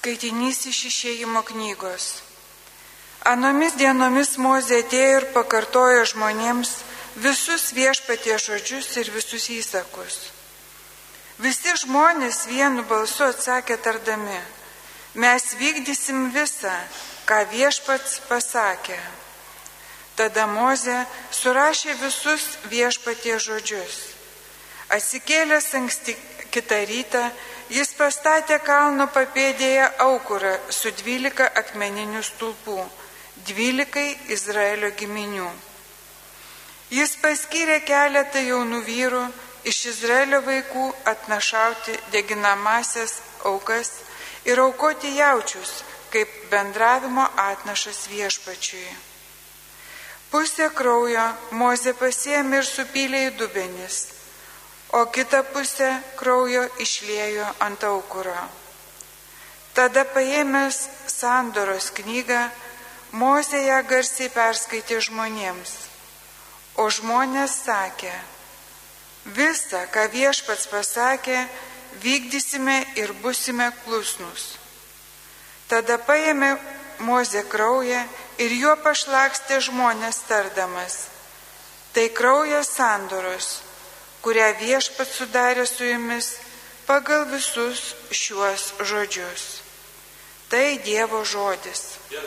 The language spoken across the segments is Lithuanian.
Skaitinys iš Išėjimo knygos. Anomis dienomis Mozė atėjo ir pakartojo žmonėms visus Viešpaties žodžius ir visus įsakus. Visi žmonės vienu balsu atsakė tardami: mes vykdysim visą, ką Viešpats pasakė. Tada Mozė surašė visus Viešpaties žodžius. Atsikėlęs anksti kitą rytą, jis pastatė kalno papėdėje aukurą su 12 akmeninių stulpų, 12 Izraelio giminių. Jis paskyrė keletą jaunų vyrų iš Izraelio vaikų atnašauti deginamasias aukas ir aukoti jaučius, kaip bendravimo atnašas Viešpačiui. Pusę kraujo Mozė pasiėmė ir supylė į dubenis, o kitą pusę kraujo išliejo ant aukuro. Tada paėmęs sandoros knygą, Mozė ją garsiai perskaitė žmonėms, o žmonės sakė: visą, ką Viešpats pasakė, vykdysime ir busime klusnus. Tada paėmė Mozė kraują ir juo pašlakstė žmonės tardamas: tai kraujas sandoros, kurią Viešpats sudarė su jumis pagal visus šiuos žodžius. Tai Dievo žodis.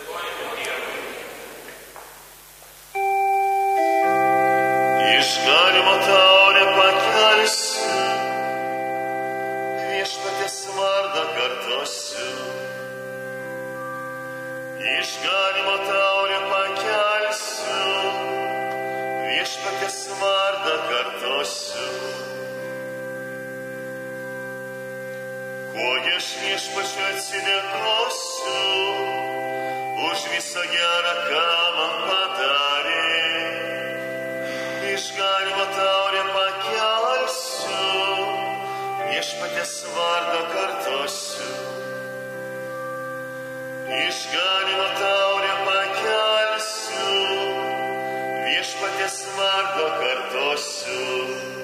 Išganimo taurę pakelsiu, Viešpaties vardą kartosiu. Išganimo taurę pakelsiu, Viešpaties vardą kartosiu. Kuo aš Viešpačiui atsidėkosiu už visą gerą, ką man padarė. Išganimo taurę pakelsiu, Viešpaties vardą kartosiu. Išganimo taurę pakelsiu, Viešpaties vardą kartosiu.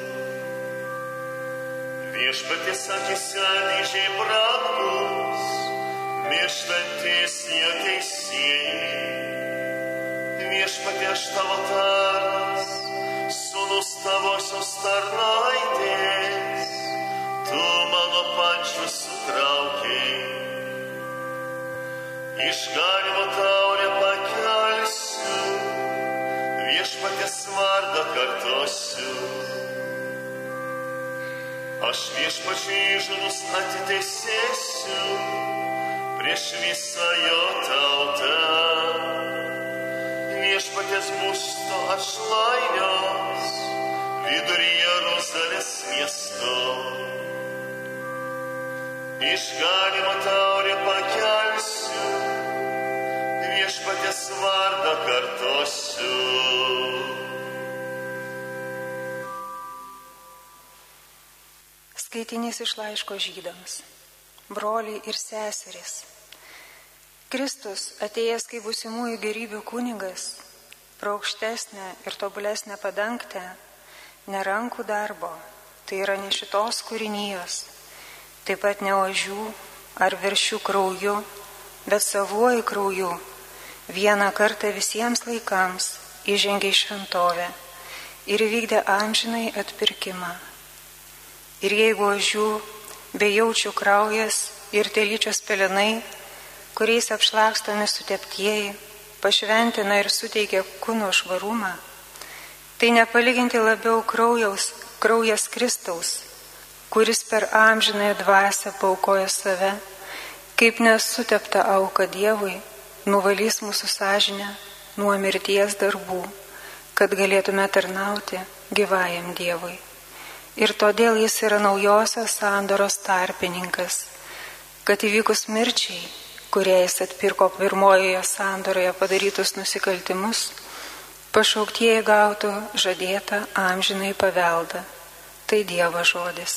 Viešpaties akise didžiai brangus, mirštantys neteisieji. Viešpatie, aš tavo tarnas, sūnus tavosios tarnaitės, tu mano pančius sutraukei. Išganimo taurę pakelsiu, Viešpaties vardą kartosiu. Aš Viešpačiui įžadus atiteisėsiu prieš visą jo tautą. Viešpaties būsto atšlainios vidury Jeruzalės miesto. Išganimo taurę pakelsiu, Viešpaties vardą kartosiu. Skaitinys iš laiško Žydams. Broliai ir seserys, Kristus, atėjęs kaip būsimųjų gerybių kunigas, pro aukštesnę ir tobulesnę padangtę, ne rankų darbo, tai yra ne šitos kūrinijos, taip pat ne ožių ar veršių krauju, bet savuoju krauju, vieną kartą visiems laikams įžengė į šventovę ir įvykdė amžinai atpirkimą. Ir jeigu ožių, bejaučių kraujas ir telyčios pelenai, kuriais apšlakstomi suteptieji, pašventina ir suteikia kūno švarumą, tai nepalyginti labiau kraujas Kristaus, kuris per amžinąją dvasią paaukojo save, kaip nesutepta auka Dievui, nuvalys mūsų sąžinę nuo mirties darbų, kad galėtume tarnauti gyvajam Dievui. Ir todėl jis yra naujosios sandoros tarpininkas, kad įvykus mirčiai, kurie jis atpirko pirmojoje sandoroje padarytus nusikaltimus, pašauktieji gautų žadėtą amžinai paveldą. Tai Dievo žodis.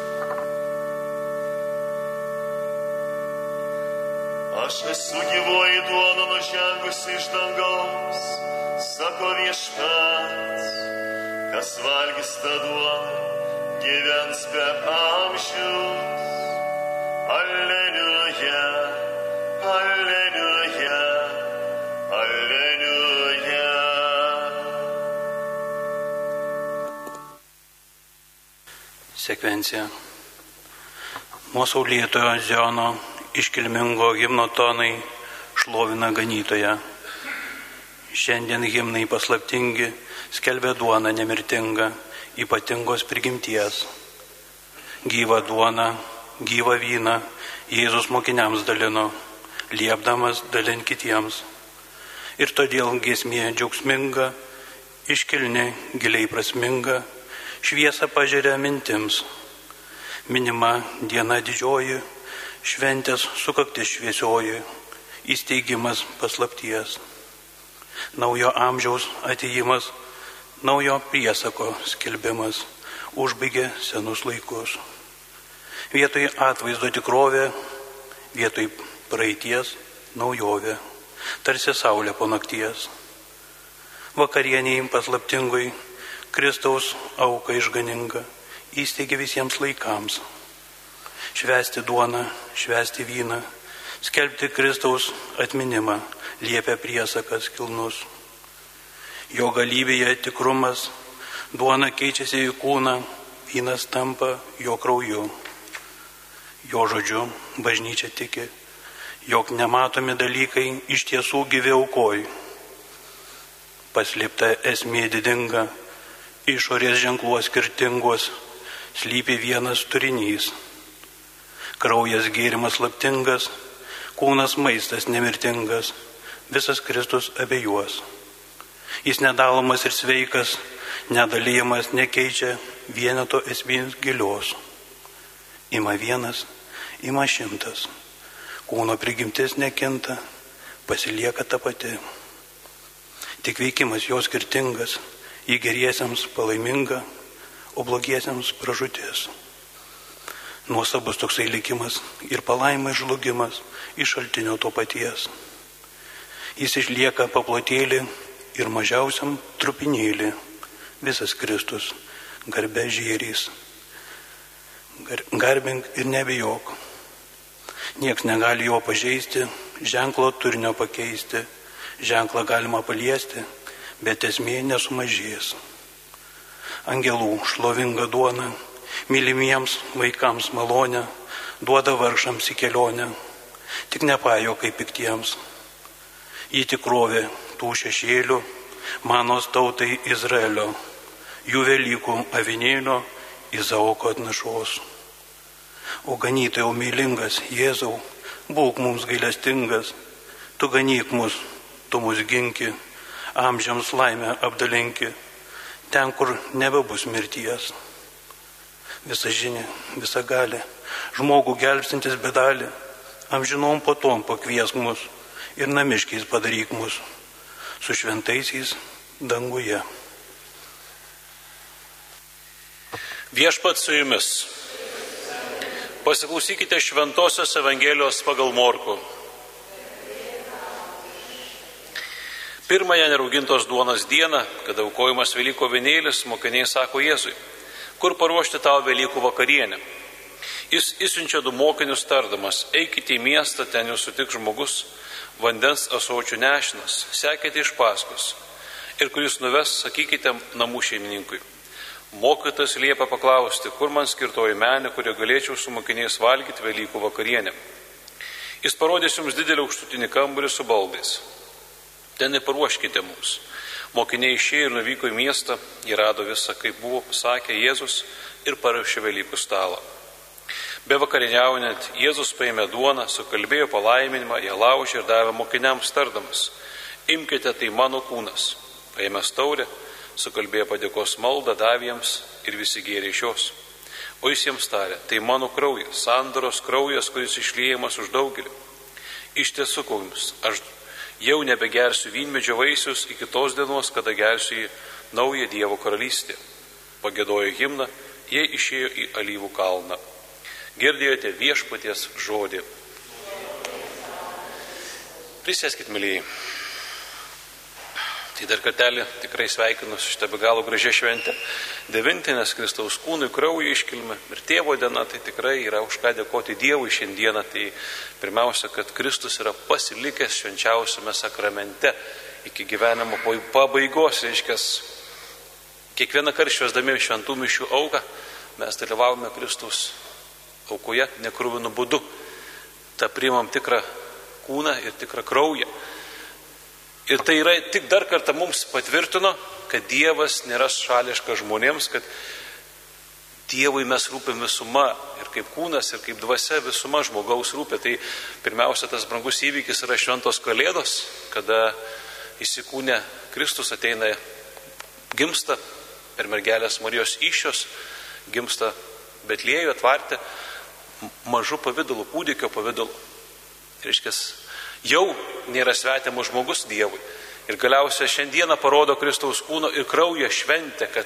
Aš esu gyvoji Pirmoji duona nužengusi iš dangaus, sako Viešpats, kas valgys tą duoną, gyvens per amžius. Alleluja, alleluja, alleluja. Sekvencija. Nuo saulėtojo Ziono iškilmingo himno tonai šlovina ganytoją. Šiandien himnai paslaptingi skelbia duoną nemirtingą, ypatingos prigimties. Gyvą duoną, gyvą vyną Jėzus mokiniams dalino, liepdamas dalint kitiems. Ir todėl giesmė džiaugsminga, iškilni, giliai prasminga, šviesą pažeria mintims. Minima diena didžioji, šventės sukaktis šviesioji, įsteigimas paslapties. Naujo amžiaus atėjimas, naujo priesako skelbimas, užbaigė senus laikus. Vietoj atvaizdo tikrovė, vietoj praeities naujovė, tarsi saulė po nakties. Vakarieniai paslaptingui Kristaus auka išganinga įsteigė visiems laikams. Švęsti duoną, švęsti vyną, skelbti Kristaus atminimą, liepia priesakas kilnus. Jo galybėje tikrumas, duona keičiasi į kūną, vynas tampa jo krauju. Jo žodžiu bažnyčia tiki, jog nematomi dalykai iš tiesų gyvi aukoj. Paslėpta esmė didinga, išorės ženkluos skirtingos, slypi vienas turinys. Kraujas gėrimas slaptingas, kūnas maistas nemirtingas, visas Kristus abejuos. Jis nedalomas ir sveikas, nedalyjamas nekeičia vieneto esmės gilios. Ima vienas, ima šimtas, kūno prigimtis nekinta, pasilieka ta pati. Tik veikimas jo skirtingas, jį geriesiems palaiminga, o blogiesiems pražūtis. Nuostabus toksai likimas ir palaima žlugimas iš šaltinio to paties. Jis išlieka paplotėlį ir mažiausiam trupinėlį, visas Kristus, garbė žėrys. Garbink ir nebijok. Nieks negali jo pažeisti, ženklo turinio pakeisti, ženklą galima paliesti, bet esmė nesumažės. Angelų šlovinga duona, mylimiems vaikams malonę, duoda vargšams į kelionę, tik nepajo kaip piktiems. Į tikrovę tų šešėlių, manos tautai Izraelio, jų Velykų avinėlio, Izaoko atnašos. O ganytojau mylingas Jėzau, būk mums gailestingas, tu ganyk mus, tu mus ginki, amžiams laimę apdalinki, ten, kur nebebus mirties. Visa žinia, visa gali, žmogų gelbstintis bedalį, amžinom potom pakviesk mus ir namiškiais padaryk mus, su šventaisiais danguje. Viešpats su jumis. Pasiklausykite Šventosios Evangelijos pagal Morkų. Pirmąją neraugintos duonos dieną, kada aukojimas Velykų avinėlis, mokiniai sako Jėzui, kur paruošti tau Velykų vakarienę. Jis išsiunčia du mokinius tardamas, eikite į miestą, ten jūs sutiks žmogus, vandens ąsočių nešinas, sekite iš paskos. Ir kur jūs nuves, sakykite namų šeimininkui. Mokytojas liepia paklausti, kur man skirtoji menė, kurie galėčiau su mokiniais valgyti Velykų vakarienę. Jis parodys jums didelį aukštutinį kambarį su baldais. Ten ir paruoškite mums. Mokiniai išėjo ir nuvyko į miestą, jie rado visą, kaip buvo pasakė Jėzus, ir paruošė Velykų stalą. Be vakarieniaujant, Jėzus paėmė duoną, sukalbėjo palaiminimą, ją laužė ir davė mokiniams tardamas, imkite, tai mano kūnas. Paėmęs taurę, sukalbėjo padėkos maldą, davė jiems ir visi gėrė iš jos. O jis jiems tarė, tai mano kraujas, sandoros kraujas, kuris išliejamas už daugelį. Iš tiesų, jums, aš jau nebegersiu vynmedžio vaisius iki tos dienos, kada gersiu į naują Dievo karalystę. Pagiedojo himną, jie išėjo į Alyvų kalną. Girdėjote Viešpaties žodį. Prisėskit, mylėjai. Tai dar kartelį tikrai sveikinu su šitą be galo gražią šventę. Devintinės Kristaus kūnui kraujo iškilmė ir tėvo diena, tai tikrai yra už ką dėkoti Dievui šiandieną. Tai pirmiausia, kad Kristus yra pasilikęs švenčiausiame sakramente iki gyvenimo pabaigos. Reiškias, kiekvieną kartą švęsdami šventų mišių auką, mes dalyvavome Kristaus aukoje nekruvinu būdu. Ta priimam tikrą kūną ir tikrą kraują. Ir tai yra tik dar kartą mums patvirtino, kad Dievas nėra šališkas žmonėms, kad Dievui mes rūpim visuma ir kaip kūnas, ir kaip dvasia visuma žmogaus rūpia. Tai pirmiausia, tas brangus įvykis yra šventos Kalėdos, kada įsikūnė Kristus ateina, gimsta per mergelės Marijos įsčios, gimsta Betliejuje atvarte mažu pavidalu, kūdikio pavidalu. Reiškia, jau nėra svetimas žmogus Dievui. Ir galiausiai šiandieną parodo Kristaus kūno ir kraujo šventę, kad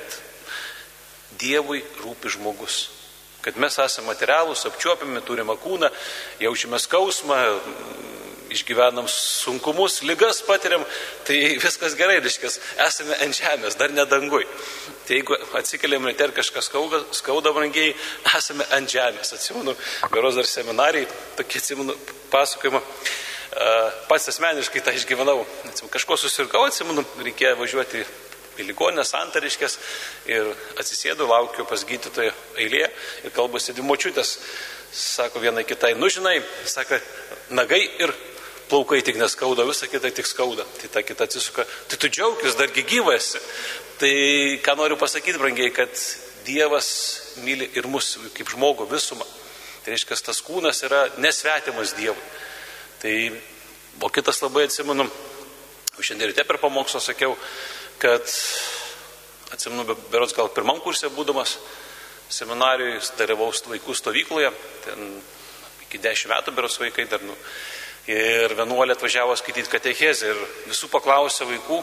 Dievui rūpi žmogus. Kad mes esame materialūs, apčiuopiami, turime kūną, jaučiame skausmą, išgyvenam sunkumus, ligas patiriam, tai viskas gerai, reiškia, esame ant žemės, dar ne dangui. Tai jeigu atsikeliam ryte ir kažkas skauda brangiai, esame ant žemės. Atsimenu, beros dar seminarijai, tokie atsimenu pasakojimą. Pats asmeniškai tą išgyvenau. Kažko susirgau, atsimenu, reikėjo važiuoti į ligoninę santariškės ir atsisėdu, laukiu pas gydytoją eilėje ir kalbasi dvi močiutės. Sako viena kitai, žinai, sako, nagai ir plaukai tik neskauda, visa kita tik skauda. Tai ta kita atsisuka, tai tu džiaugis, dargi gyvasi. Tai ką noriu pasakyti, brangiai, kad Dievas myli ir mus kaip žmogų visumą. Tai reiškia, tas kūnas yra nesvetimas Dievui. Tai, o kitas labai atsimenu, šiandien ryte per pamokslą sakiau, kad atsimenu, berods gal pirmam kursė būdamas seminarijui, dalyvau vaikų stovykloje, ten iki 10 metų berods vaikai dar, ir vienuolė atvažiavo skaityti katechezę ir visų paklausė vaikų,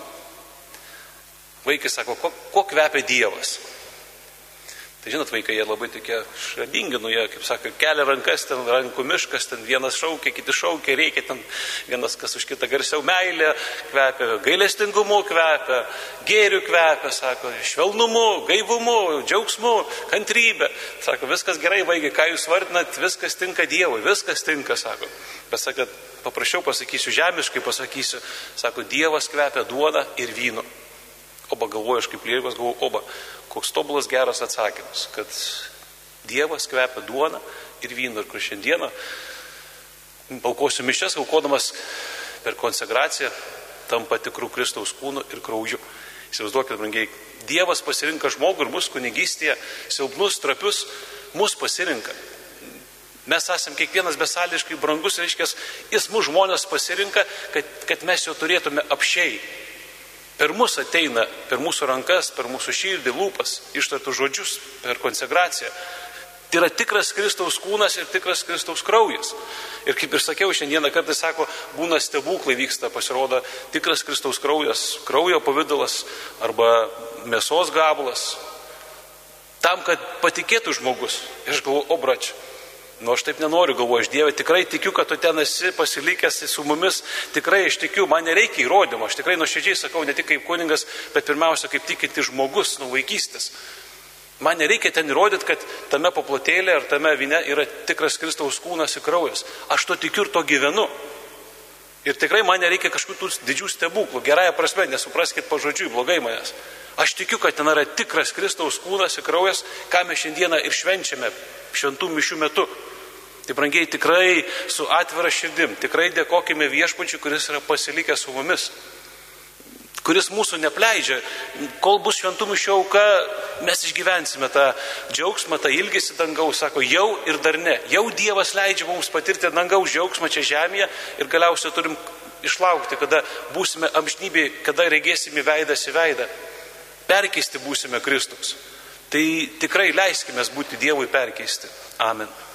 vaikai sako, ko kvepia Dievas? Tai žinot, vaikai, jie labai tokie šrabingi, jie, kaip sako, kelia rankas, ten rankų miškas, ten vienas šaukia, kiti šaukia, reikia ten vienas kas už kitą garsiau, meilė kvepia, gailestingumu kvepia, gėriu kvepia, sako, švelnumu, gaivumu, džiaugsmu, kantrybė. Sako, viskas gerai, vaikai, ką jūs vardinat, viskas tinka Dievui, viskas tinka, sako. Bet sako, paprašiau pasakysiu, žemiškai pasakysiu, sako, Dievas kvepia duona ir vynu. Oba galvoju, aš kaip lyrikos galvoju, oba, koks tobulas geras atsakymas, kad Dievas kvepia duoną ir vynu. Ir kur šiandieną aukosiu mišias, aukodamas per konsegraciją, tampa tikrų Kristaus kūnu ir krauju. Įsivaizduokit, brangiai, Dievas pasirinka žmogų ir mūsų kunigystėje, silpnus, trapius, mūsų pasirinka. Mes esame kiekvienas besąlygiškai brangus, reiškia, jis mūsų žmonės pasirinka, kad mes jo turėtume apsčiai. Per mus ateina, per mūsų rankas, per mūsų širdį, lūpas, ištartus žodžius, per konsegraciją. Tai yra tikras Kristaus kūnas ir tikras Kristaus kraujas. Ir kaip ir sakiau, šiandieną kartais sako, būna stebuklai vyksta, pasirodo tikras Kristaus kraujas, kraujo pavidalas arba mėsos gabalas. Tam, kad patikėtų žmogus. Ir aš galvoju, o bračiu. Aš taip nenoriu, galvoju, aš Dieve, tikrai tikiu, kad tu ten esi pasilikęs su mumis, tikrai aš tikiu, man nereikia įrodymo, aš tikrai nuoširdžiai sakau, ne tik kaip kunigas, bet pirmiausia, kaip tikinti žmogus nuo vaikystės. Man nereikia ten įrodyti, kad tame paplotėlė ar tame vyne yra tikras Kristaus kūnas ir kraujas. Aš to tikiu ir to gyvenu. Ir tikrai man nereikia kažkokių didžių stebuklų, gerąją prasme, nesupraskit pažodžiui, blogai manęs. Aš tikiu, kad ten yra tikras Kristaus kūnas ir kraujas, ką mes šiandieną ir švenčiame šventų mišių metu. Tai brangiai, tikrai su atvira širdim, tikrai dėkokime Viešpačiui, kuris yra pasilikęs su mumis, kuris mūsų nepleidžia. Kol bus šventų mišių auka, mes išgyvensime tą džiaugsmą, tą ilgesį dangaus, sako, jau ir dar ne. Jau Dievas leidžia mums patirti dangaus džiaugsmą čia žemėje ir galiausiai turim išlaukti, kada būsime amžinybėje, kada regėsime veidas į veidą. Perkeisti būsime Kristaus. Tai tikrai leiskime būti Dievui perkeisti. Amen.